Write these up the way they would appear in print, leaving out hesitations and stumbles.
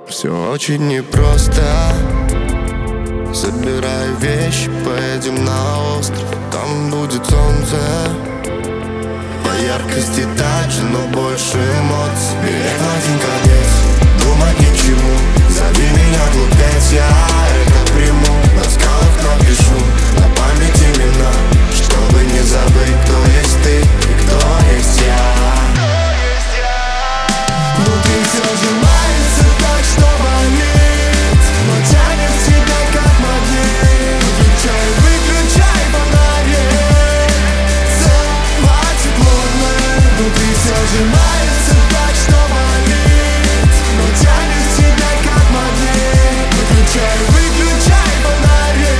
Все очень непросто. Собирай вещи, поедем на остров. Там будет солнце, по яркости так же, но больше эмоций. Билет в один конец, думать ни к чему. Зови меня глупец, я это приму. На скалах напишу на память имена, чтобы не забыть, кто есть ты и кто есть я. Внутри все сжимается так, что болит, но тянет тебя как магнит. Выключай фонари, хватит луны. Внутри все сжимается так, что болит, но тянет тебя как магнит. Выключай фонари,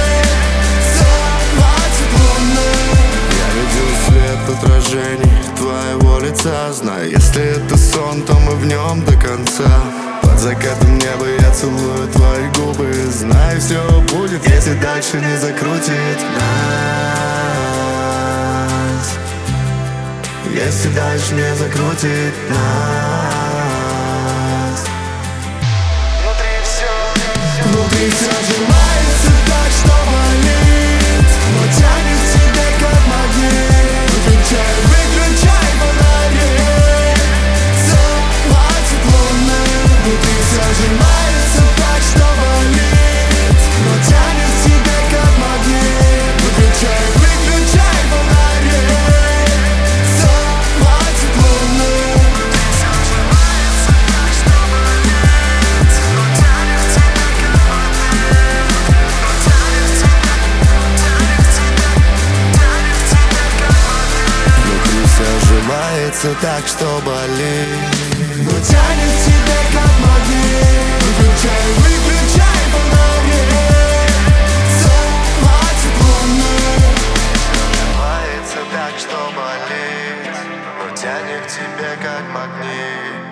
хватит луны. Я видел свет отражений твоего лица. Знаю, если это сон, то мы в нем до конца. Под закатом неба я целую твои губы. Знаю, все будет, если дальше не закрутит нас. Если дальше не закрутит нас. Внутри все сжимается так, что болит, но тянет тебя как магнит. Выключай фонари, хватит луны. Внутри все сжимается так, что болит, но тянет тебя как магнит. Выключай фонари, хватит луны. Сжимается так, что болит, но тянет тебя как магнит. Выключай фонари, хватит луны. Сжимается так, что болит, но тянет тебя как магнит.